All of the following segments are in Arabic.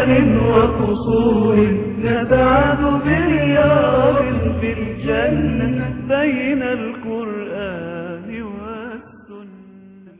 جنان وقصور نبعد برياض في الجنة بين القرآن والسنة.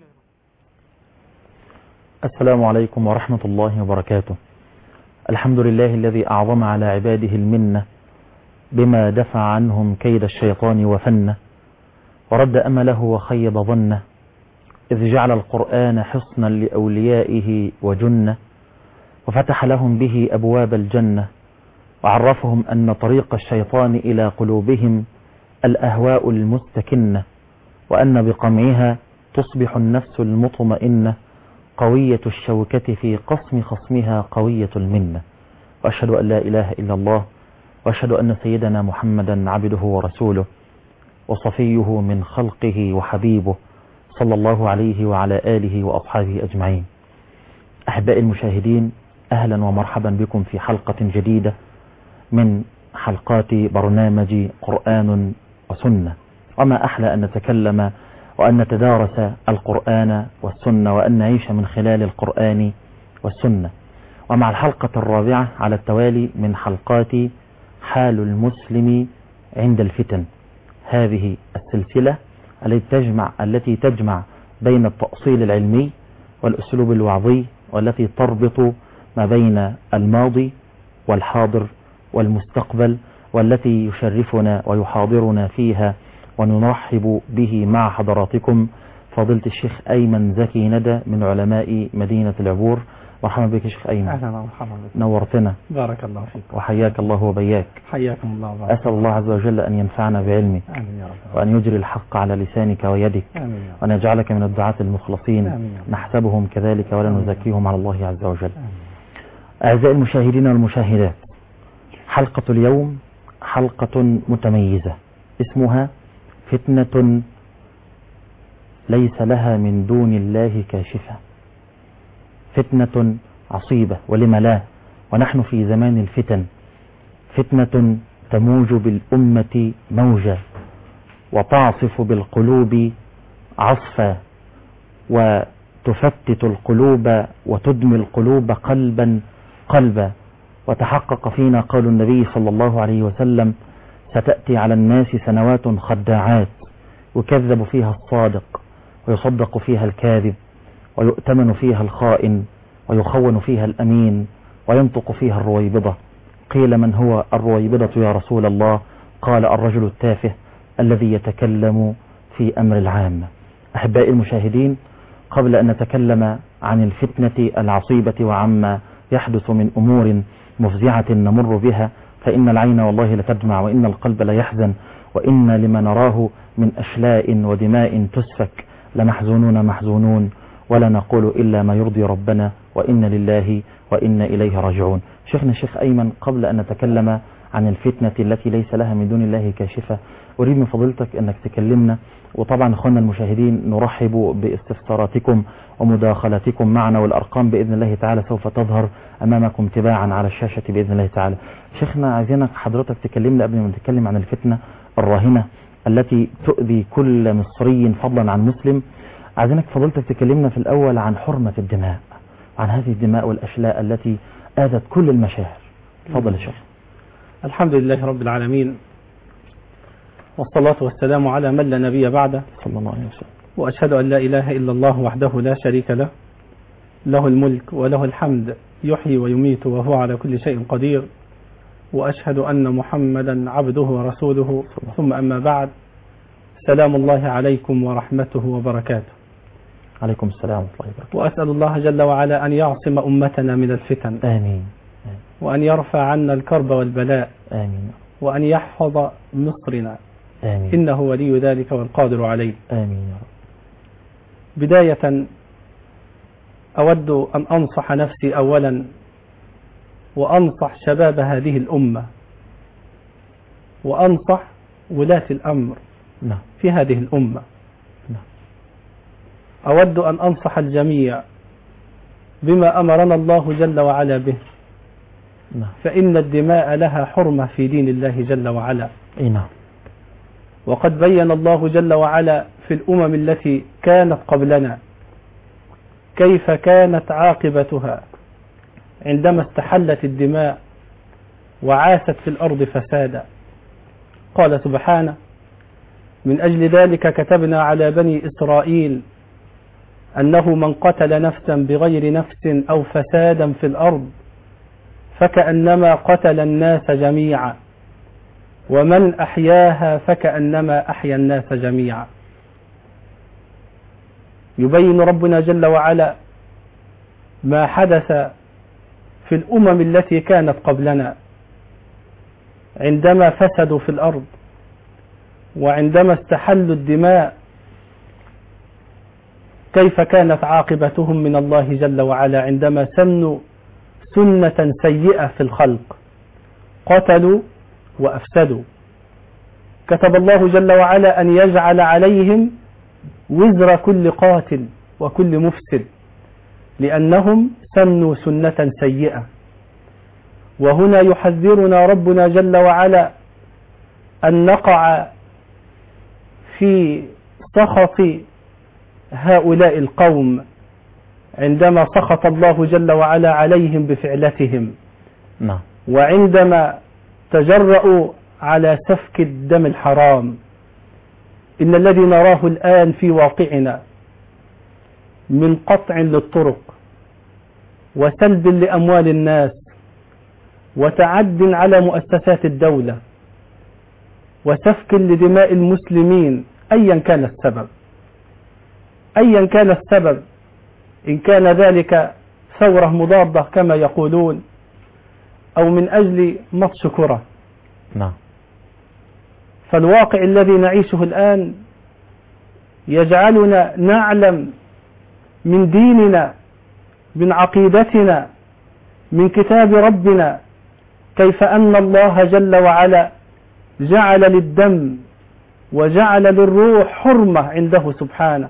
السلام عليكم ورحمة الله وبركاته. الحمد لله الذي أعظم على عباده المنة بما دفع عنهم كيد الشيطان وفنه، ورد أمله وخيب ظنه، إذ جعل القرآن حصنا لأوليائه وجنة، وفتح لهم به أبواب الجنة، وعرفهم أن طريق الشيطان إلى قلوبهم الأهواء المستكنة، وأن بقمعها تصبح النفس المطمئنة قوية الشوكة في قصم خصمها قوية المنة. وأشهد أن لا إله إلا الله، وأشهد أن سيدنا محمدا عبده ورسوله وصفيه من خلقه وحبيبه، صلى الله عليه وعلى آله وأصحابه أجمعين. أحبائي المشاهدين، أهلا ومرحبا بكم في حلقة جديدة من حلقات برنامج قرآن وسنة. وما أحلى أن نتكلم وأن نتدارس القرآن والسنة وأن نعيش من خلال القرآن والسنة. ومع الحلقة الرابعة على التوالي من حلقات حال المسلم عند الفتن، هذه السلسلة التي تجمع بين التأصيل العلمي والأسلوب الوعظي، والتي تربط ما بين الماضي والحاضر والمستقبل، والتي يشرفنا ويحاضرنا فيها ونرحب به مع حضراتكم فضيلة الشيخ أيمن زكي ندى من علماء مدينة العبور. مرحبا بك شيخ أيمن. أهلا ومرحبا بك. نورتنا. بارك الله فيك. وحياك الله وبياك. حياكم الله وبارك. أسأل الله عز وجل أن ينفعنا بعلمه. آمين يا رب. وأن يجري الحق على لسانك ويدك. آمين يا رب. وأن يجعلك من الدعاة المخلصين. آمين يا رب. نحسبهم كذلك ولا نزكيهم على الله عز وجل. آمين. أعزائي المشاهدين والمشاهدات، حلقة اليوم حلقة متميزة اسمها فتنة ليس لها من دون الله كاشفة. فتنة عصيبة، ولم لا، ونحن في زمان الفتن. فتنة تموج بالأمة موجا، وتعصف بالقلوب عصفا، وتفتت القلوب وتدمي القلوب قلبا قلبا. وتحقق فينا قول النبي صلى الله عليه وسلم: ستأتي على الناس سنوات خداعات، يكذب فيها الصادق ويصدق فيها الكاذب، ويؤتمن فيها الخائن ويخون فيها الأمين، وينطق فيها الرويبضة. قيل: من هو الرويبضة يا رسول الله؟ قال: الرجل التافه الذي يتكلم في أمر العامة. أحبائي المشاهدين، قبل أن نتكلم عن الفتنة العصيبة وعما يحدث من أمور مفزعة نمر بها، فإن العين والله لتدمع، وإن القلب ليحزن، وإن لما نراه من أشلاء ودماء تسفك لمحزونون محزونون، ولا نقول إلا ما يرضي ربنا، وإن لله وإنا إليه راجعون. شيخنا الشيخ أيمن، قبل أن نتكلم عن الفتنة التي ليس لها من دون الله كاشفة، أريد من فضيلتك أنك تكلمنا، وطبعا أخواننا المشاهدين نرحب باستفساراتكم ومداخلاتكم معنا، والأرقام بإذن الله تعالى سوف تظهر أمامكم تباعا على الشاشة بإذن الله تعالى. شيخنا، عايزينك حضرتك تكلمنا قبل ما نتكلم عن الفتنة الراهنة التي تؤذي كل مصري فضلا عن مسلم. عايزينك فضيلتك تكلمنا في الأول عن حرمة الدماء، عن هذه الدماء والأشلاء التي آذت كل المشاعر. تفضل يا شيخ. الحمد لله رب العالمين، والصلاة والسلام على من لا نبي بعده، صلى الله عليه وسلم. وأشهد أن لا إله إلا الله وحده لا شريك له، له الملك وله الحمد، يحيي ويميت وهو على كل شيء قدير. وأشهد أن محمدا عبده ورسوله، ثم أما بعد، سلام الله عليكم ورحمته وبركاته. عليكم السلام ورحمة الله وبركاته. وأسأل الله جل وعلا أن يعصم أمتنا من الفتن. آمين. وأن يرفع عنا الكرب والبلاء. آمين. وأن يحفظ مصرنا. آمين. إنه ولي ذلك والقادر عليه. آمين يا رب. بداية أود أن أنصح نفسي أولا، وأنصح شباب هذه الأمة، وأنصح ولاة الأمر في هذه الأمة. أود أن أنصح الجميع بما أمرنا الله جل وعلا به، فإن الدماء لها حرمة في دين الله جل وعلا. وقد بين الله جل وعلا في الأمم التي كانت قبلنا كيف كانت عاقبتها عندما استحلت الدماء وعاثت في الأرض فسادا. قال سبحانه: من أجل ذلك كتبنا على بني إسرائيل أنه من قتل نفسا بغير نفس أو فسادا في الأرض فكأنما قتل الناس جميعا ومن أحياها فكأنما أحيا الناس جميعا. يبين ربنا جل وعلا ما حدث في الأمم التي كانت قبلنا عندما فسدوا في الأرض وعندما استحلوا الدماء، كيف كانت عاقبتهم من الله جل وعلا عندما سنوا سنة سيئة في الخلق، قتلوا وأفسدوا. كتب الله جل وعلا أن يجعل عليهم وزر كل قاتل وكل مفسد لأنهم سنوا سنة سيئة. وهنا يحذرنا ربنا جل وعلا أن نقع في سخط هؤلاء القوم عندما سخط الله جل وعلا عليهم بفعلتهم، وعندما تجرؤوا على سفك الدم الحرام. إن الذي نراه الآن في واقعنا من قطع للطرق وسلب لأموال الناس وتعد على مؤسسات الدولة وسفك لدماء المسلمين، أيا كان السبب، أيا كان السبب، إن كان ذلك ثورة مضادة كما يقولون أو من أجل مطش كرة. فالواقع الذي نعيشه الآن يجعلنا نعلم من ديننا، من عقيدتنا، من كتاب ربنا، كيف أن الله جل وعلا جعل للدم وجعل للروح حرمة عنده سبحانه.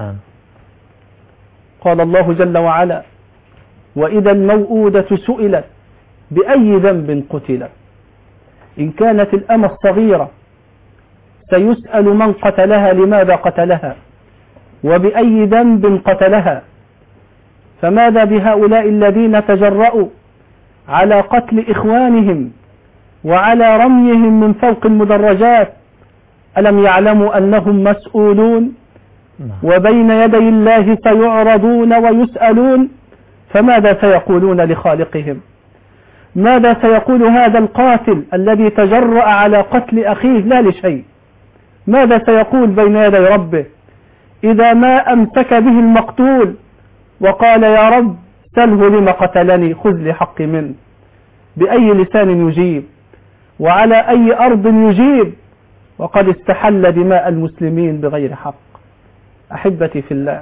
قال الله جل وعلا: وإذا الموءودة سئلت بأي ذنب قتلت. إن كانت الأمة الصغيرة سيسأل من قتلها لماذا قتلها وبأي ذنب قتلها، فماذا بهؤلاء الذين تجرؤوا على قتل إخوانهم وعلى رميهم من فوق المدرجات؟ ألم يعلموا أنهم مسؤولون وبين يدي الله سيعرضون ويسألون؟ فماذا سيقولون لخالقهم؟ ماذا سيقول هذا القاتل الذي تجرأ على قتل أخيه لا لشيء؟ ماذا سيقول بين يدي ربه إذا ما أمسك به المقتول وقال: يا رب سله لما قتلني، خذ لي حقي منه؟ بأي لسان يجيب وعلى أي أرض يجيب وقد استحل دماء المسلمين بغير حق؟ أحبتي في الله،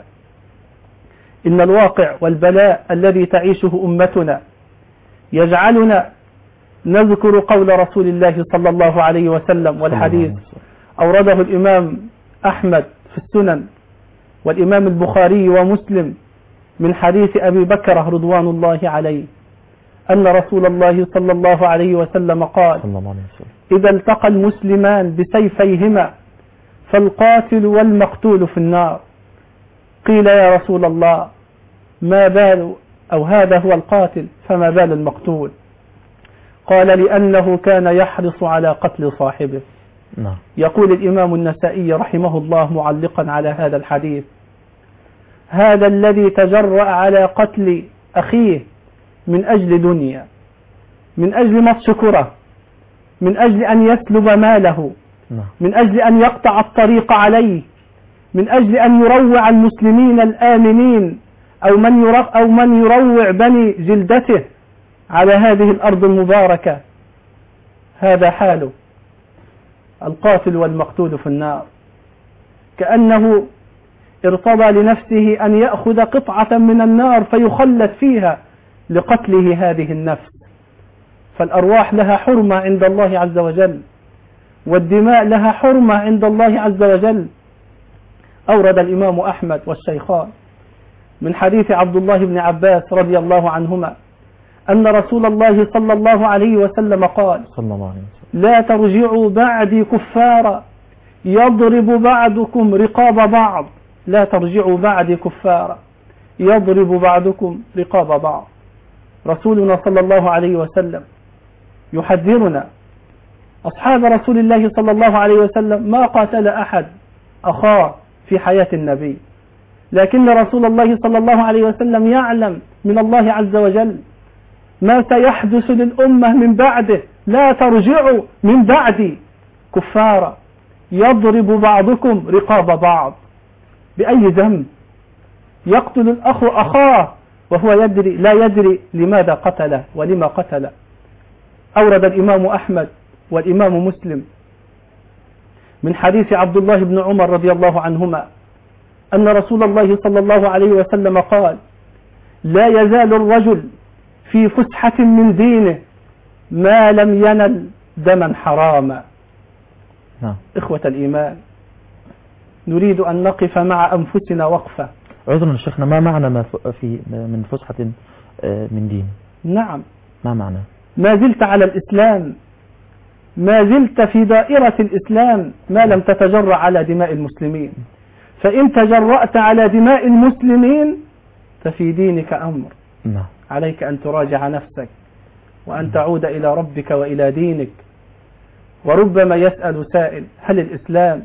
إن الواقع والبلاء الذي تعيشه أمتنا يجعلنا نذكر قول رسول الله صلى الله عليه وسلم، والحديث أورده الإمام أحمد في السنن والإمام البخاري ومسلم من حديث أبي بكر رضوان الله عليه أن رسول الله صلى الله عليه وسلم قال: إذا التقى المسلمان بسيفيهما فالقاتل والمقتول في النار. قيل: يا رسول الله ما بال، أو هذا هو القاتل فما بال المقتول؟ قال: لأنه كان يحرص على قتل صاحبه. يقول الإمام النسائي رحمه الله معلقا على هذا الحديث: هذا الذي تجرأ على قتل أخيه من أجل دنيا، من أجل مطش كرة، من أجل أن يسلب ماله، من أجل أن يقطع الطريق عليه، من أجل أن يروع المسلمين الآمنين أو من يروع بني جلدته على هذه الأرض المباركة. هذا حاله، القاتل والمقتول في النار، كأنه ارتضى لنفسه أن يأخذ قطعة من النار فيخلد فيها لقتله هذه النفس. فالأرواح لها حرمة عند الله عز وجل، والدماء لها حرمة عند الله عز وجل. أورد الإمام أحمد والشيخان من حديث عبد الله بن عباس رضي الله عنهما أن رسول الله صلى الله عليه وسلم قال: لا ترجعوا بعدي كفارا يضرب بعضكم رقاب بعض. لا ترجعوا بعدي كفارا يضرب بعضكم رقاب بعض. رسولنا صلى الله عليه وسلم يحذرنا. أصحاب رسول الله صلى الله عليه وسلم ما قاتل أحد أخاه في حياة النبي، لكن رسول الله صلى الله عليه وسلم يعلم من الله عز وجل ما سيحدث للأمة من بعده. لا ترجعوا من بعدي كفارا يضرب بعضكم رقاب بعض. بأي ذنب؟ يقتل الأخ أخاه وهو لا يدري لماذا قتله ولما قتله. أورد الإمام أحمد والإمام مسلم من حديث عبد الله بن عمر رضي الله عنهما أن رسول الله صلى الله عليه وسلم قال: لا يزال الرجل في فسحة من دينه ما لم ينل دما حراما. إخوة الإيمان، نريد أن نقف مع أنفسنا وقفة. عذرا شيخنا، ما معنى من فسحة من دين؟ نعم، ما معنى؟ ما زلت على الإسلام، ما زلت في دائرة الإسلام ما لم تتجرأ على دماء المسلمين. فإن تجرأت على دماء المسلمين ففي دينك أمر. عليك أن تراجع نفسك وأن تعود إلى ربك وإلى دينك. وربما يسأل سائل: هل الإسلام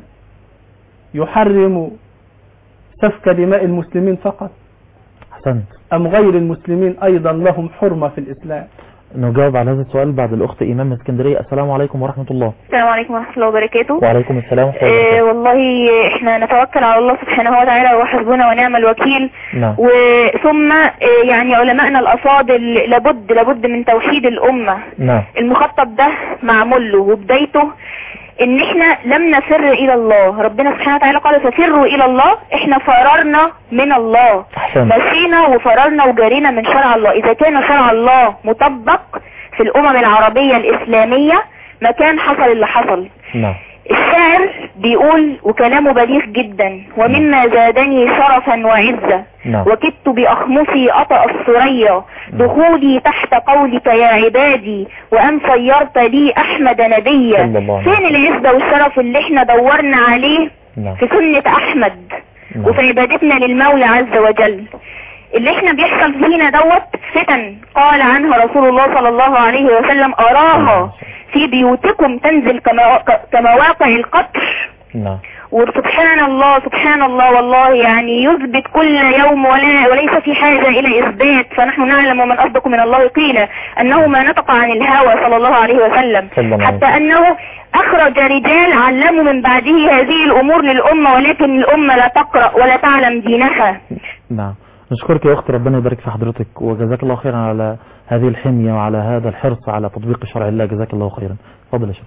يحرم سفك دماء المسلمين فقط؟ أحسنت. أم غير المسلمين أيضا لهم حرمة في الإسلام؟ نجاوب على هذا السؤال بعد الأخت إيمان من اسكندرية. السلام عليكم ورحمة الله. السلام عليكم ورحمة الله وبركاته. وعليكم السلام ورحمة الله وبركاته. والله احنا نتوكل على الله سبحانه وتعالى وحسبنا ونعم الوكيل. نعم. وثم يعني علماءنا الأفاضل لابد من توحيد الأمة. نعم. المخطط ده معمول له وبدايته ان احنا لم نفر الى الله. ربنا سبحانه وتعالى قال: ففروا الى الله. احنا فررنا من الله، مشينا وفررنا وجرينا من شرع الله. اذا كان شرع الله مطبق في الامم العربية الاسلامية ما كان حصل اللي حصل. نعم. الشاعر بيقول وكلامه بليغ جدا: ومما زادني شرفا وعزة وكدت بأخمصي أطأ الثريا دخولي تحت قولك يا عبادي وأن صيرت لي أحمد نبيا. فين العزة والشرف اللي احنا دورنا عليه في سنة أحمد وفي عبادتنا للمولى عز وجل؟ اللي احنا بيحصل فينا فتن قال عنها رسول الله صلى الله عليه وسلم: أراها في بيوتكم تنزل كمواقع القطر. وسبحان الله سبحان الله، والله يعني يثبت كل يوم وليس في حاجة إلى إثبات. فنحن نعلم ومن أصدق من الله قيلا أنه ما نطق عن الهوى صلى الله عليه وسلم، حتى أنه أخرج رجال علموا من بعده هذه الأمور للأمة، ولكن الأمة لا تقرأ ولا تعلم دينها. نعم. نشكرك يا أخت، ربنا يبارك في حضرتك وجزاك الله خيرا على هذه الحمية وعلى هذا الحرص على تطبيق شرع الله. جزاك الله خيرا. تفضل يا شيخ.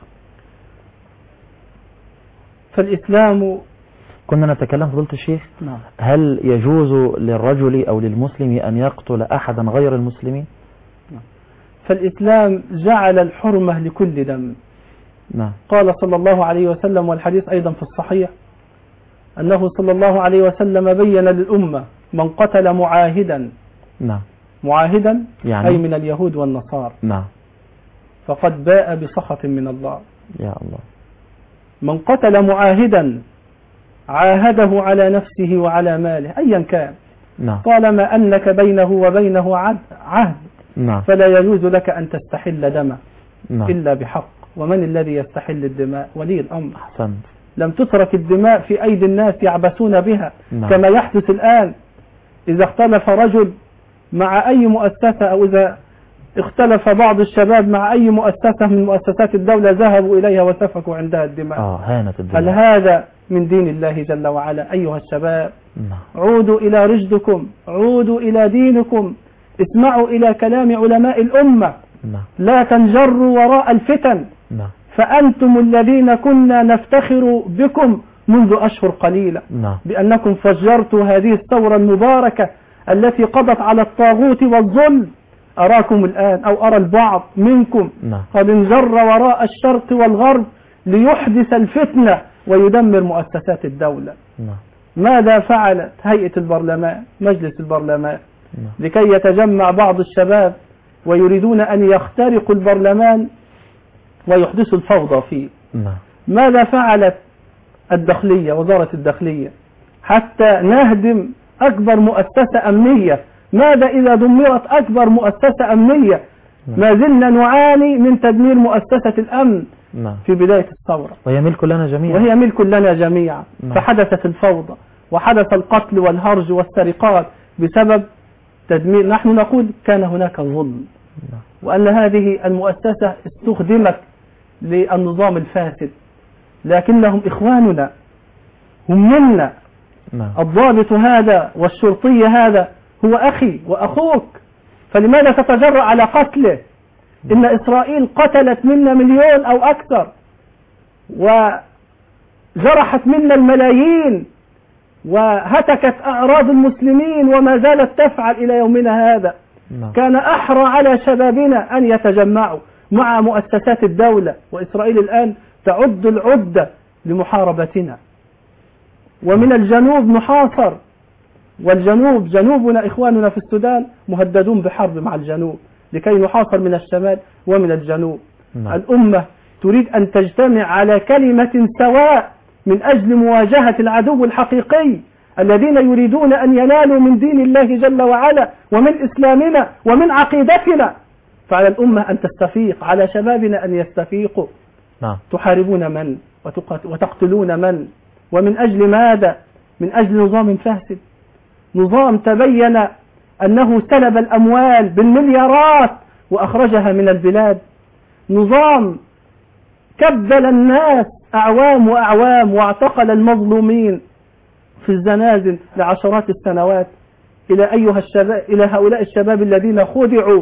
فالإسلام كنا نتكلم فضيلة الشيخ. نعم. هل يجوز للرجل أو للمسلم أن يقتل أحدا غير المسلمين؟ نعم. فالإسلام جعل الحرمة لكل دم. نعم. قال صلى الله عليه وسلم، والحديث أيضا في الصحيح، أنه صلى الله عليه وسلم بين للأمة: من قتل معاهدا. نعم. معاهدا يعني أي من اليهود والنصارى. نعم. فقد باء بسخط من الله. يا الله. من قتل معاهدا عاهده على نفسه وعلى ماله أيا كان. نعم. طالما أنك بينه وبينه عهد. نعم. فلا يجوز لك أن تستحل دمه. نعم. إلا بحق. ومن الذي يستحل الدماء؟ ولي الأمر. أحسنت. لم تترك الدماء في أيدي الناس يعبثون بها. نعم. كما يحدث الآن. إذا اختلف رجل مع أي مؤسسة، أو إذا اختلف بعض الشباب مع أي مؤسسة من مؤسسات الدولة، ذهبوا إليها وسفكوا عندها الدماء. هانت الدماء. هل هذا من دين الله جل وعلا؟ أيها الشباب، نعم. عودوا إلى رشدكم، عودوا إلى دينكم، اسمعوا إلى كلام علماء الأمة. نعم. لا تنجروا وراء الفتن. نعم. فأنتم الذين كنا نفتخر بكم منذ أشهر قليلة. نعم. بأنكم فجرتوا هذه الثورة المباركة التي قضت على الطاغوت والظلم. أراكم الآن، أو أرى البعض منكم، نعم. قد انجر وراء الشرق والغرب ليحدث الفتنة ويدمر مؤسسات الدولة. نعم. ماذا فعلت هيئة البرلمان، مجلس البرلمان، نعم. لكي يتجمع بعض الشباب ويريدون أن يخترقوا البرلمان ويحدثوا الفوضى فيه؟ نعم. ماذا فعلت الداخلية، وزارة الداخلية، حتى نهدم أكبر مؤسسة أمنية ماذا إذا دمرت أكبر مؤسسة أمنية؟ ما زلنا نعاني من تدمير مؤسسة الأمن في بداية الثورة، وهي ملك لنا جميعا. فحدثت الفوضى وحدث القتل والهرج والسرقات بسبب تدمير. نحن نقول كان هناك ظلم، وأن هذه المؤسسة استخدمت للنظام الفاسد، لكنهم إخواننا، هم منا. الضابط هذا والشرطي هذا هو أخي وأخوك، فلماذا تتجرأ على قتله؟ إن إسرائيل قتلت منا 1,000,000 أو أكثر، وجرحت منا الملايين، وهتكت أعراض المسلمين، وما زالت تفعل إلى يومنا هذا. كان أحرى على شبابنا أن يتجمعوا مع مؤسسات الدولة، وإسرائيل الآن تعد العدة لمحاربتنا. ومن الجنوب نحاصر، والجنوب جنوبنا إخواننا في السودان مهددون بحرب مع الجنوب لكي نحاصر من الشمال ومن الجنوب. الأمة تريد أن تجتمع على كلمة سواء من أجل مواجهة العدو الحقيقي الذين يريدون أن ينالوا من دين الله جل وعلا ومن إسلامنا ومن عقيدتنا. فعلى الأمة أن تستفيق، على شبابنا أن يستفيقوا. تحاربون من وتقتلون من؟ ومن أجل ماذا؟ من أجل نظام فاسد، نظام تبين أنه سلب الأموال بالمليارات وأخرجها من البلاد، نظام كبل الناس أعوام وأعوام واعتقل المظلومين في الزنازل لعشرات السنوات. إلى هؤلاء الشباب الذين خدعوا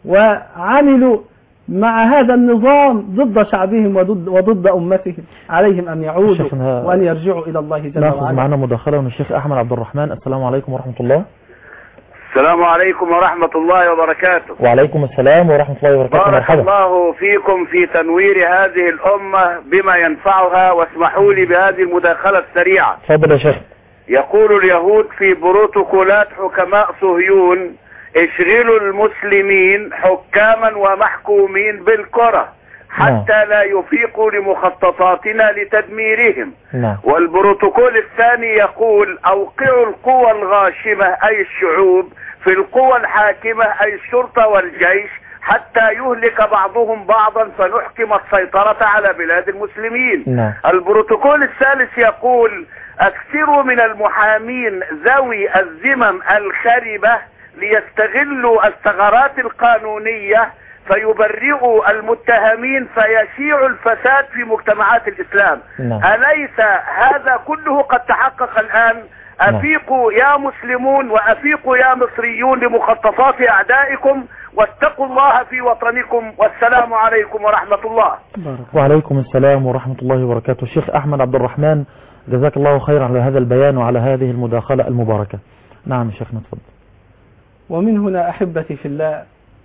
وعملوا مع هذا النظام ضد شعبهم وضد أمتهم، عليهم أن يعودوا وأن يرجعوا إلى الله جل وعلا. نأخذ معنا مداخلة من الشيخ أحمد عبد الرحمن. السلام عليكم ورحمة الله. السلام عليكم ورحمة الله وبركاته. وعليكم السلام ورحمة الله وبركاته. بارك الله فيكم في تنوير هذه الأمة بما ينفعها، واسمحوا لي بهذه المداخلة السريعة. تفضل يا شيخ. يقول اليهود في بروتوكولات حكماء صهيون: اشغلوا المسلمين حكاما ومحكومين بالكرة حتى لا يفيقوا لمخططاتنا لتدميرهم. والبروتوكول الثاني يقول: اوقعوا القوى الغاشمة أي الشعوب في القوى الحاكمة أي الشرطة والجيش حتى يهلك بعضهم بعضا فنحكم السيطرة على بلاد المسلمين. البروتوكول الثالث يقول: اكثروا من المحامين ذوي الذمم الخربة ليستغلوا الثغرات القانونية فيبرئوا المتهمين فيشيع الفساد في مجتمعات الإسلام. أليس هذا كله قد تحقق الآن؟ أفيقوا يا مسلمون وأفيقوا يا مصريون لمخططات أعدائكم، واتقوا الله في وطنكم، والسلام عليكم ورحمة الله. وعليكم السلام ورحمة الله وبركاته. الشيخ أحمد عبد الرحمن، جزاك الله خيرا على هذا البيان وعلى هذه المداخلة المباركة. نعم شيخنا تفضل. ومن هنا أحبتي في الله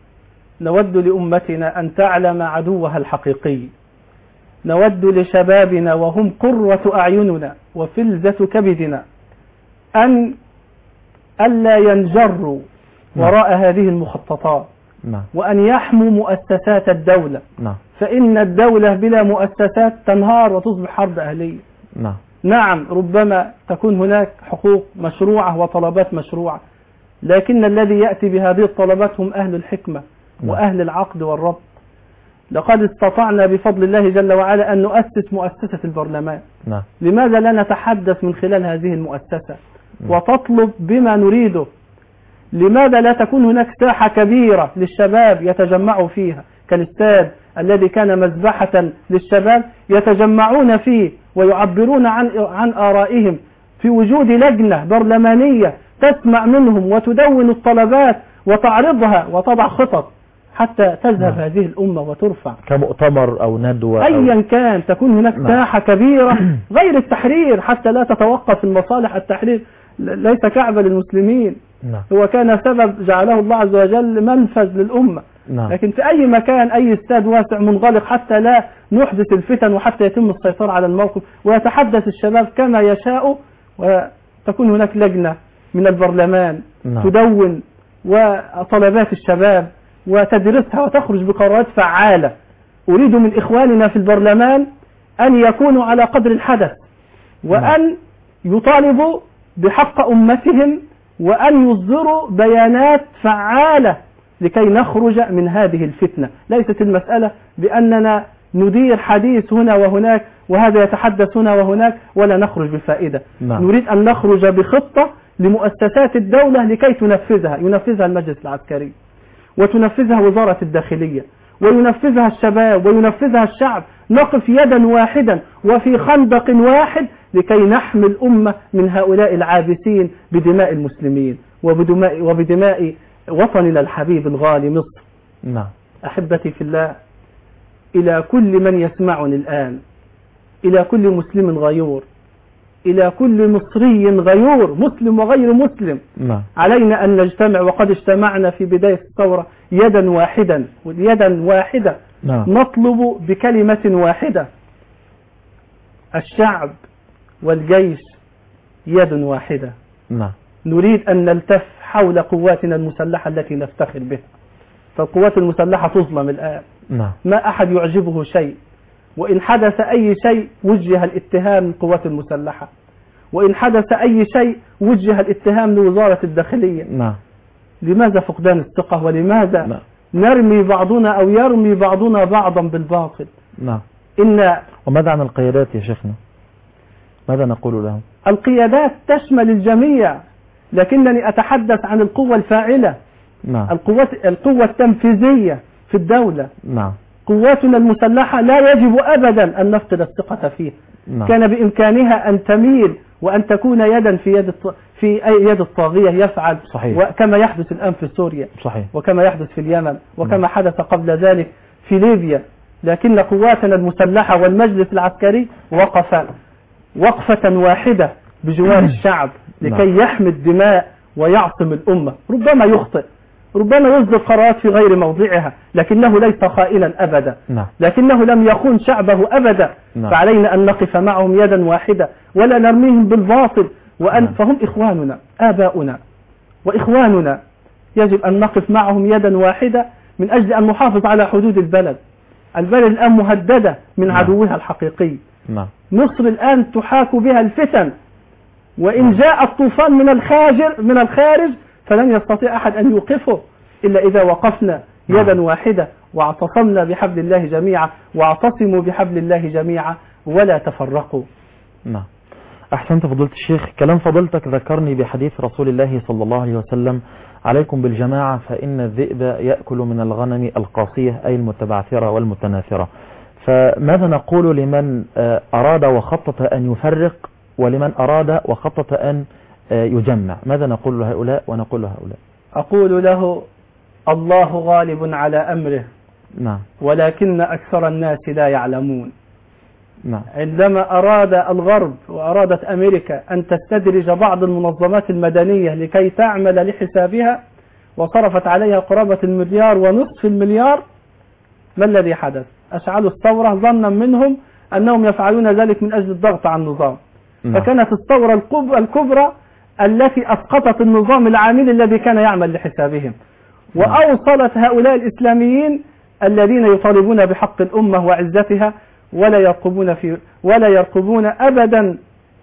نود لأمتنا أن تعلم عدوها الحقيقي، نود لشبابنا وهم قرة أعيننا وفلذة كبدنا أن ألا ينجروا وراء هذه المخططات، وأن يحموا مؤسسات الدولة، فإن الدولة بلا مؤسسات تنهار وتصبح حرب أهلية. نعم ربما تكون هناك حقوق مشروعة وطلبات مشروعة، لكن الذي يأتي بهذه الطلبات هم أهل الحكمة وأهل العقد والربط. لقد استطعنا بفضل الله جل وعلا أن نؤسس مؤسسة البرلمان. لماذا لا نتحدث من خلال هذه المؤسسة وتطلب بما نريده؟ لماذا لا تكون هناك ساحة كبيرة للشباب يتجمعوا فيها كالاستاد الذي كان مذبحة للشباب يتجمعون فيه ويعبرون عن آرائهم في وجود لجنة برلمانية تسمع منهم وتدون الطلبات وتعرضها وتضع خطط حتى تذهب هذه الأمة وترفع كمؤتمر أو ندوة أيا كان. تكون هناك ساحة كبيرة غير التحرير حتى لا تتوقف المصالح. التحرير ليس كعبة للمسلمين، هو كان سبب جعله الله عز وجل منفذ للأمة. لكن في أي مكان أي استاد واسع منغلق حتى لا نحدث الفتن وحتى يتم السيطرة على الموقف ويتحدث الشباب كما يشاء، وتكون هناك لجنة من البرلمان تدون وطلبات الشباب وتدرسها وتخرج بقرارات فعالة. أريد من إخواننا في البرلمان أن يكونوا على قدر الحدث وأن يطالبوا بحق أمتهم وأن يصدروا بيانات فعالة لكي نخرج من هذه الفتنة. ليست المسألة بأننا ندير حديث هنا وهناك وهذا يتحدث هنا وهناك ولا نخرج بفائدة. نريد أن نخرج بخطة لمؤسسات الدولة لكي ينفذها المجلس العسكري، وتنفذها وزارة الداخلية، وينفذها الشباب، وينفذها الشعب. نقف يدا واحدا وفي خندق واحد لكي نحمي الأمة من هؤلاء العابثين بدماء المسلمين وبدماء وطننا الحبيب الغالي مصر. أحبتي في الله، إلى كل من يسمعني الآن، إلى كل مسلم غيور، إلى كل مصري غيور، مسلم وغير مسلم، علينا أن نجتمع، وقد اجتمعنا في بداية الثورة يدا واحدة نطلب بكلمة واحدة: الشعب والجيش يد واحدة. نريد أن نلتف حول قواتنا المسلحة التي نفتخر بها. فالقوات المسلحة تظلم الآن، ما أحد يعجبه شيء، وإن حدث أي شيء وجه الاتهام للقوات المسلحة، وإن حدث أي شيء وجه الاتهام لوزارة الداخلية. لماذا فقدان الثقة؟ ولماذا نرمي بعضنا أو يرمي بعضنا بعضا بالباطل؟ وماذا عن القيادات يا شيخنا؟ ماذا نقول لهم؟ القيادات تشمل الجميع، لكنني أتحدث عن القوة الفاعلة. القوة التنفيذية في الدولة. قواتنا المسلحة لا يجب أبدا أن نفقد الثقة فيها. كان بإمكانها أن تميل وأن تكون يدا في يد الطاغية يفعل. كما يحدث الآن في سوريا. وكما يحدث في اليمن، وكما حدث قبل ذلك في ليبيا. لكن قواتنا المسلحة والمجلس العسكري وقفة واحدة بجوار الشعب لكي يحمي الدماء ويعصم الأمة. ربما يخطئ، ربما يصدر قرارات في غير موضعها، لكنه ليس خائنا أبدا، لكنه لم يخون شعبه أبدا. فعلينا أن نقف معهم يدا واحدة ولا نرميهم بالباطل، فهم إخواننا، آباؤنا وإخواننا، يجب أن نقف معهم يدا واحدة من أجل أن نحافظ على حدود البلد. البلد الآن مهددة من عدوها الحقيقي. مصر الآن تحاك بها الفتن، وإن جاء الطوفان من الخارج فلن يستطيع أحد أن يوقفه إلا إذا وقفنا يدا واحدة واعتصمنا بحبل الله جميعا. واعتصموا بحبل الله جميعا ولا تفرقوا. أحسنت فضيلة الشيخ. كلام فضيلتك ذكرني بحديث رسول الله صلى الله عليه وسلم: عليكم بالجماعة فإن الذئب يأكل من الغنم القاسية، أي المتبعثرة والمتناثرة. فماذا نقول لمن أراد وخطط أن يفرق، ولمن أراد وخطط أن يجمع؟ ماذا نقول لهؤلاء ونقول لهؤلاء؟ أقول له: الله غالب على أمره، ولكن أكثر الناس لا يعلمون. عندما أراد الغرب وأرادت أمريكا أن تستدرج بعض المنظمات المدنية لكي تعمل لحسابها وصرفت عليها قرابة 1.5 مليار، ما الذي حدث؟ أشعلوا الثورة ظنا منهم أنهم يفعلون ذلك من أجل الضغط على النظام. فكانت الثورة الكبرى التي أسقطت النظام العامل الذي كان يعمل لحسابهم، وأوصلت هؤلاء الإسلاميين الذين يطالبون بحق الأمة وعزتها ولا يرقبون أبدا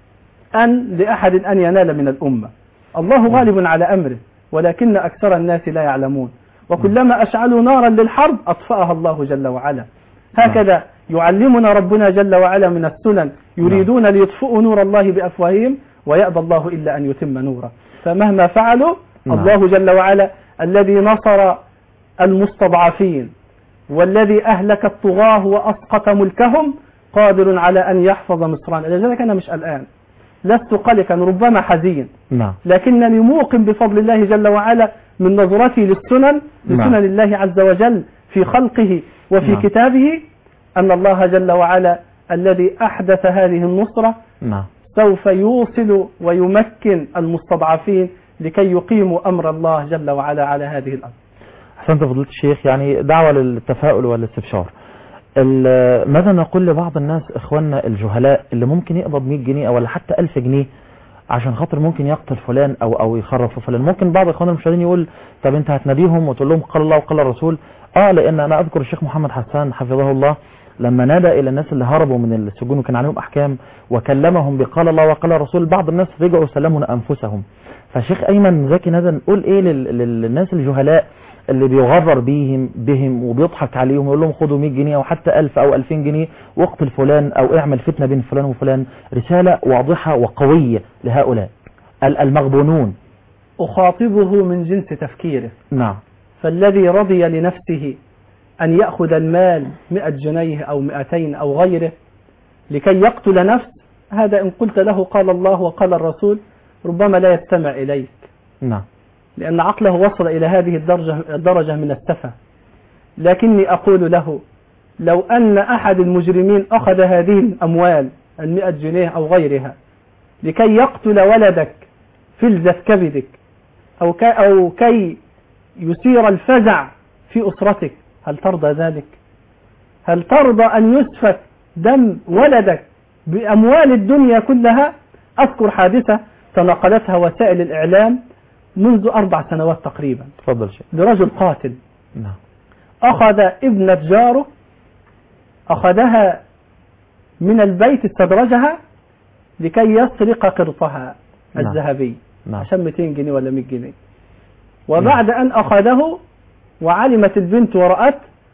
لأحد أن ينال من الأمة. الله غالب على أمره، ولكن أكثر الناس لا يعلمون. وكلما أشعلوا نارا للحرب أطفأها الله جل وعلا. هكذا يعلمنا ربنا جل وعلا من السنن: يريدون ليطفئوا نور الله بأفواههم ويأبى الله إلا أن يتم نوره. فمهما فعلوا الله جل وعلا الذي نصر المستضعفين والذي أهلك الطغاة وأسقط ملكهم قادر على أن يحفظ مصرنا. لذلك أنا مش الآن لست قلقا، ربما حزين، لكنني موقن بفضل الله جل وعلا من نظرتي لسنن الله عز وجل في خلقه وفي كتابه أن الله جل وعلا الذي أحدث هذه النصرة سوف يوصل ويمكن المستضعفين لكي يقيموا أمر الله جل وعلا على هذه الأرض. أحسنت فضيلة الشيخ. يعني دعوة للتفاؤل والاستبشار. ماذا نقول لبعض الناس إخواننا الجهلاء اللي ممكن يقبض 100 جنيه ولا حتى 1000 جنيه عشان خاطر ممكن يقتل فلان أو يخرف فلان؟ ممكن بعض إخواننا المشاهدين يقول: طب أنت هتناديهم وتقول لهم قال الله وقال الرسول؟ لأن أنا أذكر الشيخ محمد حسان حفظه الله لما نادى إلى الناس اللي هربوا من السجون وكان عليهم أحكام وكلمهم بقال الله وقال الرسول، بعض الناس رجعوا سلموا أنفسهم. فشيخ أيمن زكي ندى نقول إيه للناس الجهلاء اللي بيغرر بهم وبيضحك عليهم ويقول لهم خدوا 100 جنيه أو حتى 1000 أو 2000 جنيه واقتل فلان أو اعمل فتنة بين فلان وفلان؟ رسالة واضحة وقوية لهؤلاء المغبونون. أخاطبه من جنس تفكيره. نعم. فالذي رضي لنفسه أن يأخذ المال 100 جنيه أو 200 أو غيره لكي يقتل نفس، هذا إن قلت له قال الله وقال الرسول ربما لا يستمع إليك. نعم. لأن عقله وصل إلى هذه الدرجة من السفة. لكني أقول له لو أن أحد المجرمين أخذ هذه الأموال 100 جنيه أو غيرها لكي يقتل ولدك فلذة كبدك أو كي يثير الفزع في أسرتك، هل ترضى ذلك؟ هل ترضى أن يسفك دم ولدك بأموال الدنيا كلها؟ أذكر حادثة تناقلتها وسائل الإعلام منذ 4 سنوات تقريبا. تفضل شيخ. لرجل قاتل. نعم. أخذ ابنة جاره، أخذها من البيت استدرجها لكي يسرق قرطها الذهبي عشان 200 جنيه ولا 100 جنيه. وبعد أن أخذه وعلمت البنت ورأت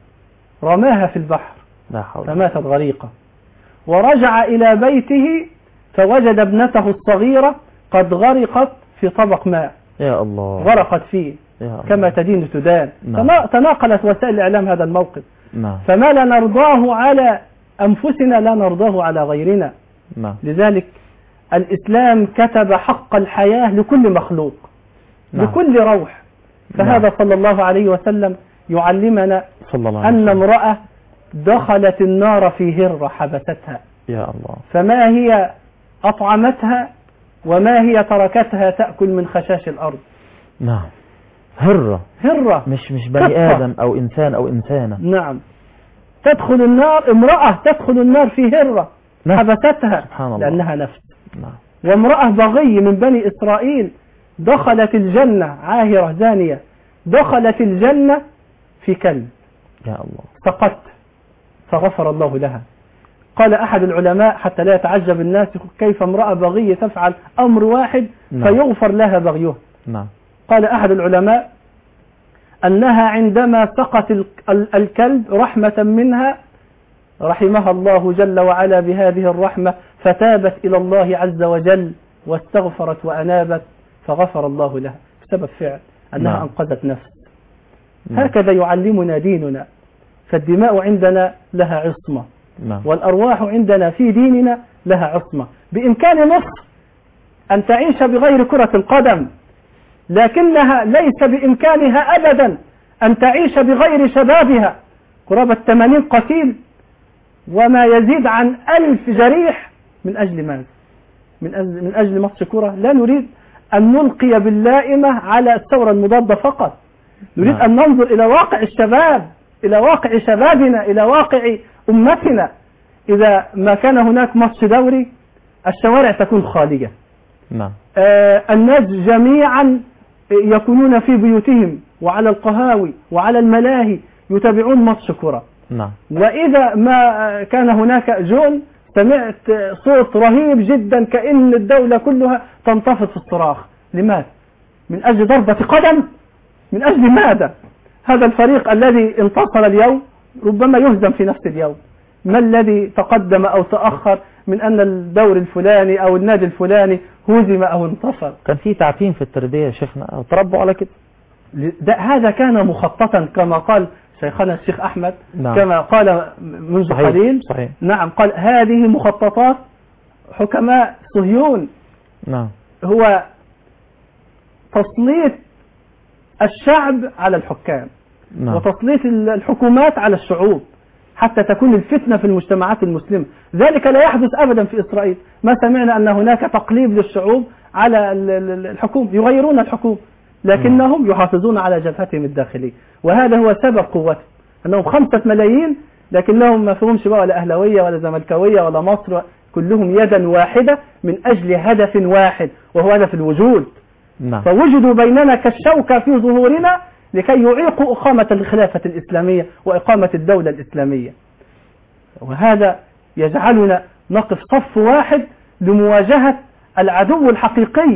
رماها في البحر فماتت غريقة. ورجع إلى بيته فوجد ابنته الصغيرة قد غرقت في طبق ماء. يا الله. غرقت فيه كما تدين تدان. تناقلت وسائل الإعلام هذا الموقف. فما لا نرضاه على أنفسنا لا نرضاه على غيرنا. لذلك الإسلام كتب حق الحياة لكل مخلوق لكل روح. فهذا صلى الله عليه وسلم يعلمنا أن امرأة دخلت النار في هرة حبستها. يا الله. فما هي أطعمتها وما هي تركتها تأكل من خشاش الأرض. نعم. هرة مش بني آدم أو إنسان أو إنسانة. نعم. تدخل النار، امرأة تدخل النار في هرة حبستها لأنها نفس. نعم. وامرأة بغي من بني إسرائيل دخلت الجنة، عاهرة زانية دخلت الجنة في كلب. يا الله. سقط فغفر الله لها. قال أحد العلماء حتى لا يتعجب الناس كيف امرأة بغية تفعل أمر واحد فيغفر لها بغيه. قال أحد العلماء أنها عندما سقط الكلب رحمة منها رحمها الله جل وعلا بهذه الرحمة فتابت إلى الله عز وجل واستغفرت وأنابت فغفر الله لها بسبب فعل أنها أنقذت نفس. هكذا يعلمنا ديننا. فالدماء عندنا لها عصمة والأرواح عندنا في ديننا لها عصمة. بإمكان مصر أن تعيش بغير كرة القدم، لكنها ليس بإمكانها أبدا أن تعيش بغير شبابها. قرابة 80 قتيل وما يزيد عن 1000 جريح من أجل ماذا؟ من أجل ماتش كرة. لا نريد أن نلقي باللائمة على الثورة المضادة فقط، نريد أن ننظر إلى واقع الشباب، إلى واقع شبابنا، إلى واقع أمتنا. إذا ما كان هناك ماتش دوري الشوارع تكون خالية. الناس جميعا يكونون في بيوتهم وعلى القهاوي وعلى الملاهي يتابعون ماتش كرة. وإذا ما كان هناك جول سمعت صوت رهيب جدا كأن الدولة كلها تنتفض في الصراخ. لماذا؟ من أجل ضربة قدم؟ من أجل ماذا؟ هذا الفريق الذي انتصر اليوم ربما يهزم في نفس اليوم. ما الذي تقدم أو تأخر من أن الدور الفلاني أو النادي الفلاني هزم أو انتصر؟ كان في تعتيم في التربية يا شيخنا، تربوا على كده. هذا كان مخططا كما قال شيخنا الشيخ أحمد. كما قال منذ قليل. صحيح. نعم. قال هذه مخططات حكماء صهيون. هو تسليط الشعب على الحكام وتسليط الحكومات على الشعوب حتى تكون الفتنة في المجتمعات المسلمة. ذلك لا يحدث أبدا في إسرائيل. ما سمعنا أن هناك تقليب للشعوب على الحكومة، يغيرون الحكومة لكنهم يحافظون على جبهتهم الداخلية. وهذا هو سبب قوتهم، أنهم 5 ملايين لكنهم ما فيهمش بقى ولا أهلوية ولا زملكاوية ولا مصر، كلهم يدا واحدة من أجل هدف واحد وهو هدف الوجود. فوجدوا بيننا كالشوكة في ظهورنا لكي يعيقوا إقامة الخلافة الإسلامية وإقامة الدولة الإسلامية. وهذا يجعلنا نقف صف واحد لمواجهة العدو الحقيقي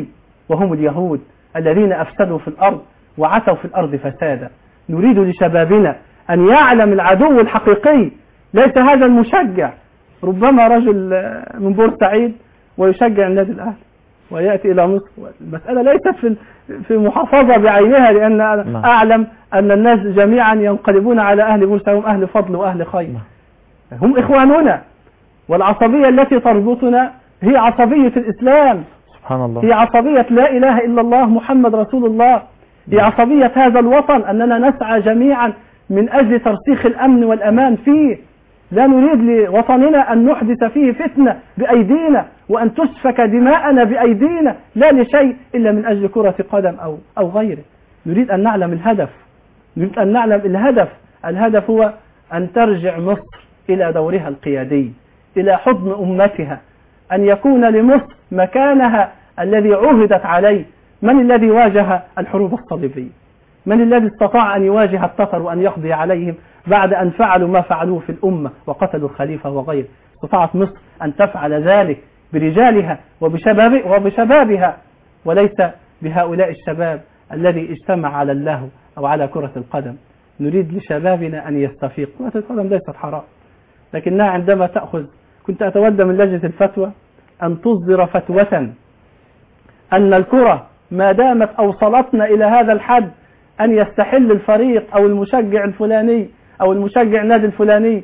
وهم اليهود الذين أفسدوا في الأرض وعتوا في الأرض فسادا. نريد لشبابنا أن يعلم العدو الحقيقي ليس هذا المشجع، ربما رجل من بورسعيد ويشجع النادي الأهلي ويأتي إلى مصر. المسألة ليست في محافظة بعينها، لأن أعلم أن الناس جميعا ينقلبون على أهل بورسعيد، هم أهل فضل وأهل خير، هم إخواننا، والعصبية التي تربطنا هي عصبية الإسلام، سبحان الله، هي عصبية لا إله إلا الله محمد رسول الله، هي عصبية هذا الوطن، أننا نسعى جميعا من أجل ترسيخ الأمن والأمان فيه. لا نريد لوطننا أن نحدث فيه فتنة بأيدينا وأن تسفك دماءنا بأيدينا، لا لشيء إلا من أجل كرة قدم أو غيره. نريد أن نعلم الهدف، نريد أن نعلم الهدف هو أن ترجع مصر إلى دورها القيادي، إلى حضن أمتها، أن يكون لمصر مكانها الذي عهدت عليه. من الذي واجه الحروب الصليبية؟ من الذي استطاع أن يواجه التتر وأن يقضي عليهم بعد أن فعلوا ما فعلوه في الأمة وقتلوا الخليفة وغيره؟ استطاعت مصر أن تفعل ذلك برجالها وبشبابها، وليس بهؤلاء الشباب الذي اجتمع على اللهو أو على كرة القدم. نريد لشبابنا أن يستفيق. كرة القدم ليست حرام، لكنها عندما تأخذ، كنت أتودى من لجنة الفتوى أن تصدر فتوى أن الكرة ما دامت أوصلتنا إلى هذا الحد أن يستحل الفريق أو المشجع الفلاني أو المشجع النادي الفلاني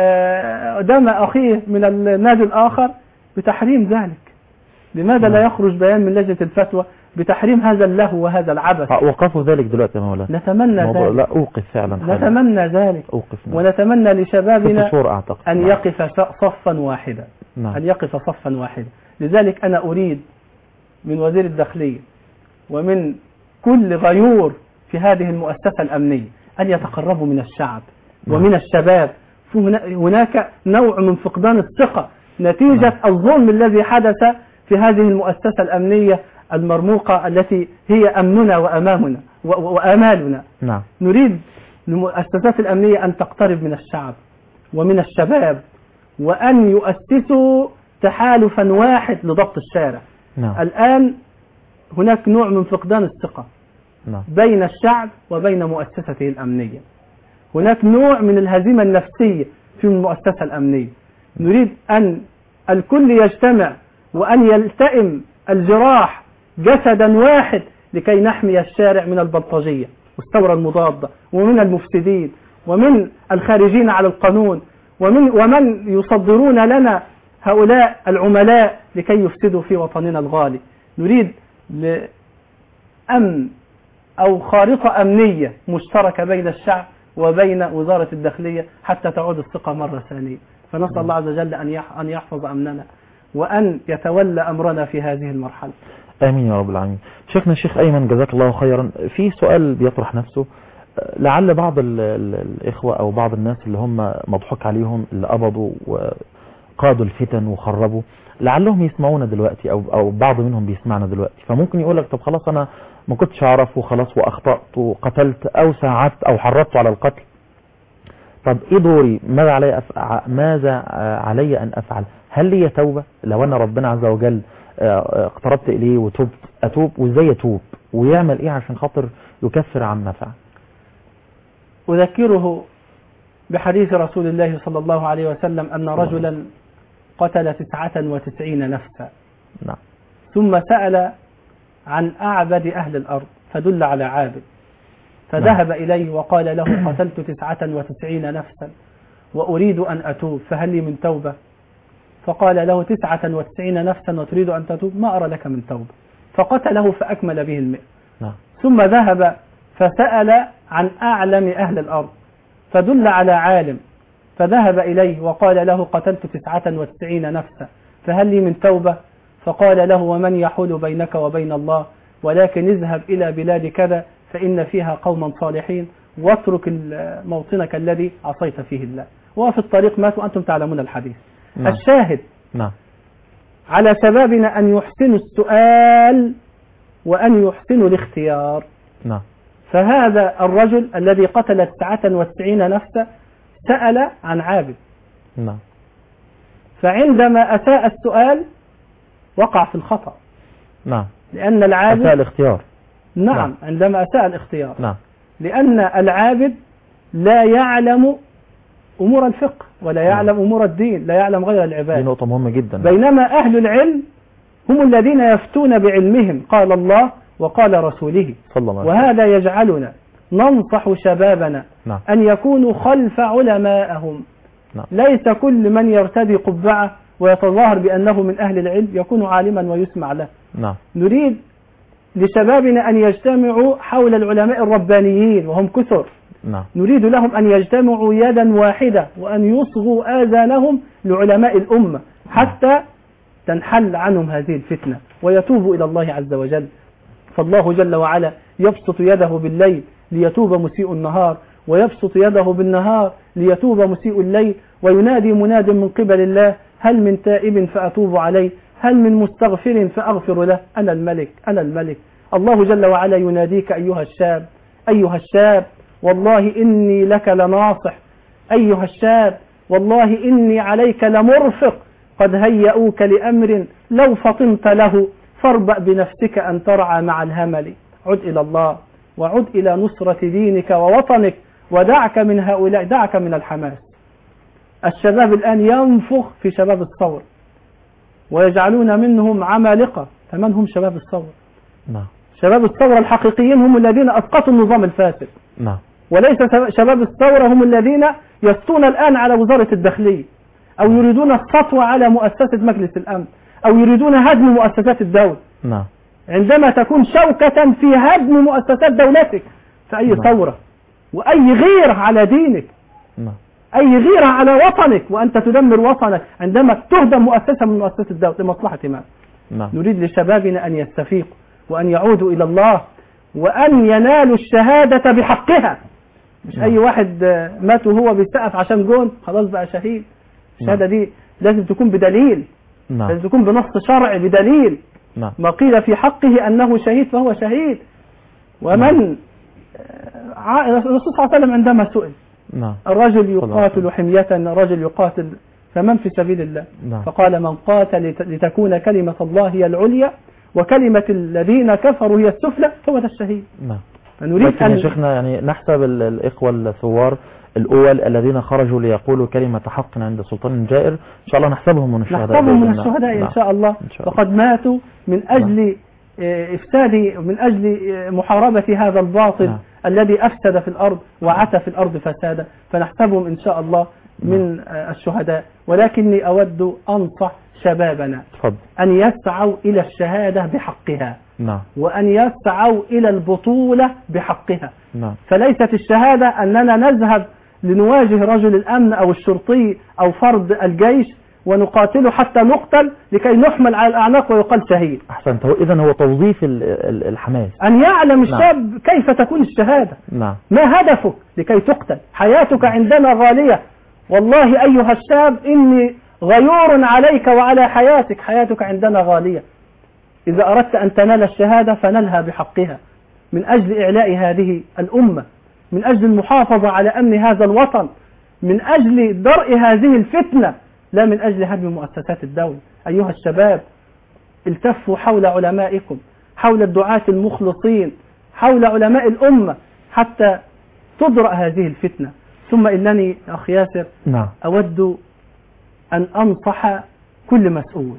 دم أخيه من النادي الآخر، بتحريم ذلك. لماذا لا يخرج بيان من لجنة الفتوى بتحريم هذا اللهو وهذا العبث؟ وقفوا ذلك دلوقتي يا مولانا. نتمنى ذلك. لا أوقف فعلا. نتمنى ذلك. ونتمنى لشبابنا أن يقف صفا واحدا. أن يقف صفا واحدا. لذلك أنا أريد من وزير الداخلية ومن كل غيور في هذه المؤسسة الأمنية أن يتقربوا من الشعب ومن الشباب. هناك نوع من فقدان الثقة نتيجة الظلم الذي حدث في هذه المؤسسة الأمنية المرموقة التي هي أمننا وأمامنا وآمالنا. نريد المؤسسات الأمنية أن تقترب من الشعب ومن الشباب، وأن يؤسسوا تحالفا واحد لضبط الشارع. الآن هناك نوع من فقدان الثقة بين الشعب وبين مؤسسته الأمنية، هناك نوع من الهزيمة النفسية في المؤسسة الأمنية. نريد أن الكل يجتمع وأن يلتئم الجراح جسدا واحد لكي نحمي الشارع من البلطجية والثورة المضادة ومن المفسدين ومن الخارجين على القانون ومن يصدرون لنا هؤلاء العملاء لكي يفسدوا في وطننا الغالي. نريد لأمن أو خارطة أمنية مشتركة بين الشعب وبين وزارة الداخلية حتى تعود الثقة مرة ثانية. فنسأل الله عز وجل أن يحفظ أمننا وأن يتولى أمرنا في هذه المرحلة. آمين يا رب العالمين. شيخنا الشيخ أيمن جزاك الله خيرا. في سؤال بيطرح نفسه، لعل بعض الإخوة أو بعض الناس اللي هم مضحوك عليهم اللي قبضوا وقادوا الفتن وخربوا، لعلهم يسمعونا دلوقتي أو بعض منهم بيسمعنا دلوقتي، فممكن يقول لك طب خلاص أنا ما كنتش أعرف وخلاص وأخطأت وقتلت أو ساعدت أو حرضت على القتل، طب إيه دوري؟ ماذا علي أن أفعل؟ هل لي توبة لو أنا ربنا عز وجل اقتربت إليه وتوبت؟ أتوب وإزاي يتوب ويعمل إيه عشان خاطر يكفر عما فعل؟ أذكره بحديث رسول الله صلى الله عليه وسلم أن رجلا قتل 99 نفسا. ثم سأل عن أعبد أهل الأرض فدل على عابد، فذهب إليه وقال له قتلت 99 نفسا وأريد أن أتوب فهل لي من توبة؟ فقال له 99 نفسا وتريد أن تتوب؟ ما أرى لك من توبة. فقتله فأكمل به 100. ثم ذهب فسأل عن أعلم أهل الأرض فدل على عالم، فذهب إليه وقال له قتلت 99 نفسا فهل لي من توبة؟ فقال له ومن يحول بينك وبين الله؟ ولكن اذهب إلى بلاد كذا فإن فيها قوما صالحين واترك موطنك الذي عصيت فيه الله. وفي الطريق مات وأنتم تعلمون الحديث. الشاهد على شبابنا أن يحسنوا السؤال وأن يحسنوا الاختيار. فهذا الرجل الذي قتل 99 نفسا سأل عن عابد، فعندما أساء السؤال وقع في الخطأ. لأن العابد أساء الاختيار. نعم عندما أساء الاختيار. نعم. لأن العابد لا يعلم أمور الفقه ولا يعلم أمور الدين، لا يعلم غير العباد. دي نقطة مهمة جدا. بينما أهل العلم هم الذين يفتون بعلمهم، قال الله وقال رسوله صلى الله عليه وسلم. وهذا يجعلنا ننصح شبابنا نعم. أن يكونوا خلف علمائهم. نعم. ليس كل من يرتدي قبعة ويتظاهر بأنه من أهل العلم يكون عالما ويسمع له. نعم. نريد لشبابنا أن يجتمعوا حول العلماء الربانيين وهم كثر. نعم. نريد لهم أن يجتمعوا يدا واحدة وأن يصغوا آذانهم لعلماء الأمة حتى تنحل عنهم هذه الفتنة ويتوبوا إلى الله عز وجل. فالله جل وعلا يبسط يده بالليل ليتوب مسيء النهار، ويبسط يده بالنهار ليتوب مسيء الليل، وينادي مناد من قبل الله هل من تائب فأتوب عليه، هل من مستغفر فأغفر له، أنا الملك أنا الملك. الله جل وعلا يناديك أيها الشاب، أيها الشاب والله إني لك لناصح، أيها الشاب والله إني عليك لمرفق، قد هيئوك لأمر لو فطنت له فاربأ بنفسك أن ترعى مع الهمل. عد إلى الله وعد إلى نصرة دينك ووطنك ودعك من هؤلاء، دعك من الحماس. الشباب الآن ينفخ في شباب الثورة ويجعلون منهم عمالقة، فمن هم شباب الثورة؟ نعم. شباب الثورة الحقيقيين هم الذين أسقطوا النظام الفاسد. نعم. وليس شباب الثورة هم الذين يسطون الآن على وزارة الداخلية أو يريدون السطوة على مؤسسة مجلس الأمن أو يريدون هدم مؤسسات الدولة. نعم. عندما تكون شوكة في هدم مؤسسات دولتك فأي ثورة وأي غيرة على دينك، أي غيرة على وطنك وأنت تدمر وطنك عندما تهدم مؤسسة من مؤسسات الدولة لمصلحة ما. نريد لشبابنا أن يستفيقوا وأن يعودوا إلى الله وأن ينالوا الشهادة بحقها. مش أي واحد مات وهو بيسقف عشان جون خلاص بقى شهيد. الشهادة دي لازم تكون بدليل، لازم تكون بنص شرعي بدليل. ما قيل في حقه أنه شهيد فهو شهيد. ومن الرسول صلى الله عليه وسلم عندما سئل الرجل يقاتل حمية، الرجل يقاتل فمن في سبيل الله؟ فقال من قاتل لتكون كلمة الله هي العليا وكلمة الذين كفروا هي السفلى فهو ده الشهيد. فنريد أن شيخنا يعني نحسب الإخوة الثوار الأول الذين خرجوا ليقولوا كلمة حق عند سلطان جائر إن شاء الله نحسبهم من الشهداء. نحسبهم من الشهداء إن شاء الله. وقد ماتوا من أجل إفساد، من أجل محاربة هذا الباطل الذي أفسد في الأرض وعتى في الأرض فسادا، فنحسبهم إن شاء الله من الشهداء. ولكني أود أنصح شبابنا أن يسعوا إلى الشهادة بحقها وأن يسعوا إلى البطولة بحقها. فليست الشهادة أننا نذهب لنواجه رجل الأمن أو الشرطي أو فرد الجيش ونقاتله حتى نقتل لكي نحمل على الأعناق ويقال شهيد. أحسنت. إذن هو توظيف الحماس. أن يعلم الشاب كيف تكون الشهادة. ما هدفك لكي تقتل؟ حياتك عندنا غالية والله أيها الشاب إني غيور عليك وعلى حياتك، حياتك عندنا غالية. إذا أردت أن تنال الشهادة فنلها بحقها من أجل إعلاء هذه الأمة، من أجل المحافظة على أمن هذا الوطن، من أجل درء هذه الفتنة، لا من أجل هدم مؤسسات الدولة. أيها الشباب التفوا حول علمائكم، حول الدعاة المخلصين، حول علماء الأمة حتى تدرأ هذه الفتنة. ثم إنني أخي ياسر أود أن أنصح كل مسؤول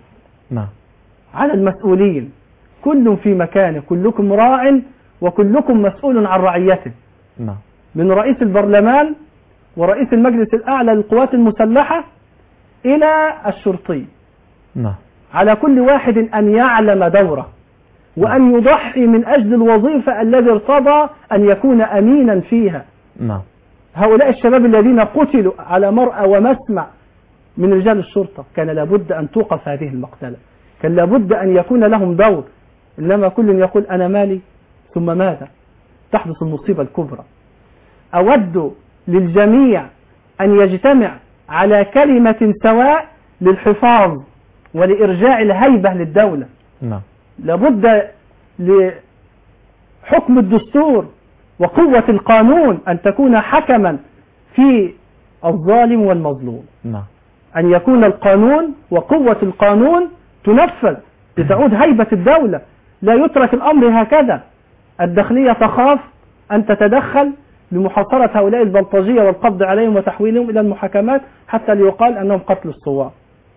على المسؤولين، كل في مكانه، كلكم راع وكلكم مسؤول عن رعيته، من رئيس البرلمان ورئيس المجلس الأعلى للقوات المسلحة إلى الشرطي. على كل واحد أن يعلم دوره وأن يضحي من أجل الوظيفة الذي ارتضى أن يكون أمينا فيها. هؤلاء الشباب الذين قتلوا على مرأى ومسمع من رجال الشرطة كان لابد أن توقف هذه المقتلة، كان لابد أن يكون لهم دور. إنما كل يقول أنا مالي ثم ماذا؟ تحدث المصيبة الكبرى. أود للجميع أن يجتمع على كلمة سواء للحفاظ ولإرجاع الهيبة للدولة. لابد لحكم الدستور وقوة القانون أن تكون حكما في الظالم والمظلوم. أن يكون القانون وقوة القانون تنفذ لتعود هيبة الدولة. لا يترك الأمر هكذا. الداخلية تخاف أن تتدخل لمحاصرة هؤلاء البلطجية والقبض عليهم وتحويلهم إلى المحاكمات حتى ليقال أنهم قتل الثوار.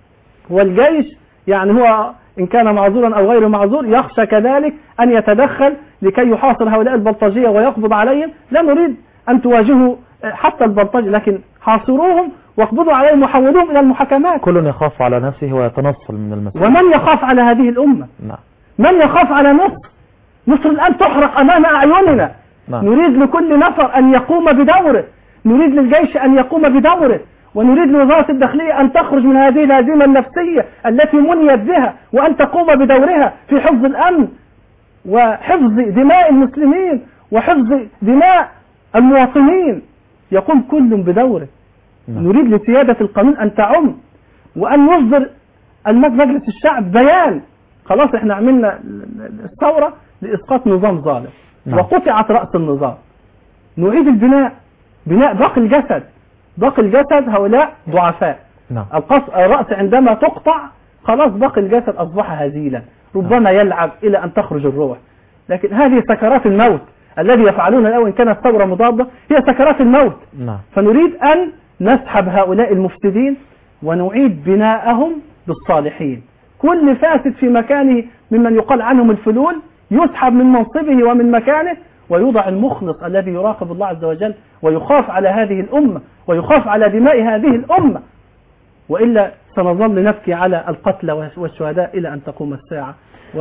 والجيش يعني هو إن كان معذورا أو غير معذور يخشى كذلك أن يتدخل لكي يحاصر هؤلاء البلطجية ويقبض عليهم. لا نريد أن تواجهوا حتى البلطجة، لكن حاصروهم واقبضوا عليهم وحولوهم إلى المحاكمات. كل يخاف على نفسه ويتنصل من المسؤولية. ومن يخاف على هذه الأمة؟ نعم. من يخاف على مصر؟ مصر الآن تحرق أمام أعيننا. نعم. نريد لكل نفر أن يقوم بدوره، نريد للجيش أن يقوم بدوره، ونريد لوزارة الداخلية أن تخرج من هذه الهزيمة النفسية التي منيت بها وأن تقوم بدورها في حفظ الأمن وحفظ دماء المسلمين وحفظ دماء المواطنين. يقوم كل بدوره. نريد لسيادة القانون أن تعم وأن يصدر مجلس الشعب بيان. خلاص احنا عملنا الثورة لإسقاط نظام ظالم وقطعت رأس النظام. نعيد البناء، بناء باقي الجسد. باقي الجسد هؤلاء ضعفاء. الرأس عندما تقطع خلاص باقي الجسد أصبح هزيلا، ربما يلعب إلى أن تخرج الروح. لكن هذه سكرات الموت الذي يفعلون الآن، إن كانت ثورة مضادة هي سكرات الموت. فنريد أن نسحب هؤلاء المفسدين ونعيد بناءهم بالصالحين. كل فاسد في مكانه ممن يقال عنهم الفلول يسحب من منصبه ومن مكانه ويوضع المخلص الذي يراقب الله عز وجل ويخاف على هذه الأمة ويخاف على دماء هذه الأمة. وإلا سنظل نبكي على القتلى والشهداء إلى أن تقوم الساعة،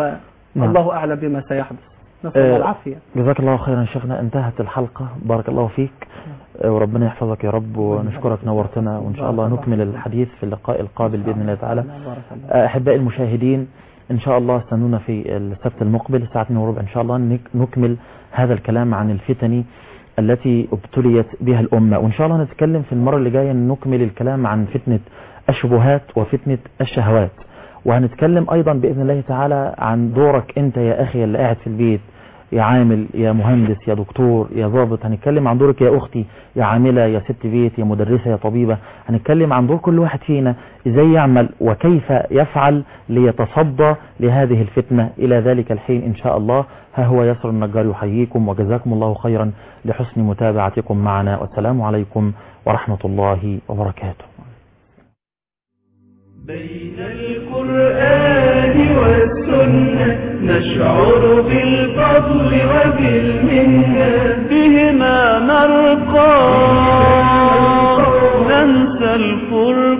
والله أعلم بما سيحدث. نسأل الله العافية. جزاك الله خيرا شيخنا. انتهت الحلقة، بارك الله فيك وربنا يحفظك يا رب، ونشكرك نورتنا، وإن شاء الله نكمل الحديث في اللقاء القابل بإذن الله تعالى. أحبائي المشاهدين، إن شاء الله استنونا في السبت المقبل الساعة 2:15 إن شاء الله نكمل هذا الكلام عن الفتن التي ابتليت بها الأمة، وإن شاء الله نتكلم في المرة اللي جاية نكمل الكلام عن فتنة الشبهات وفتنة الشهوات، وهنتكلم أيضا بإذن الله تعالى عن دورك أنت يا أخي اللي قاعد في البيت، يا عامل، يا مهندس، يا دكتور، يا ضابط. هنتكلم عن دورك يا أختي، يا عاملة، يا ست بيت، يا مدرسة، يا طبيبة. هنتكلم عن دور كل واحد فينا إزاي يعمل وكيف يفعل ليتصدى لهذه الفتنة. إلى ذلك الحين إن شاء الله، ها هو ياسر النجار يحييكم وجزاكم الله خيرا لحسن متابعتكم معنا، والسلام عليكم ورحمة الله وبركاته. بين القرآن والسنة نشعر بالفضل وبالمنة، بهما نرقى ننسى الفرقان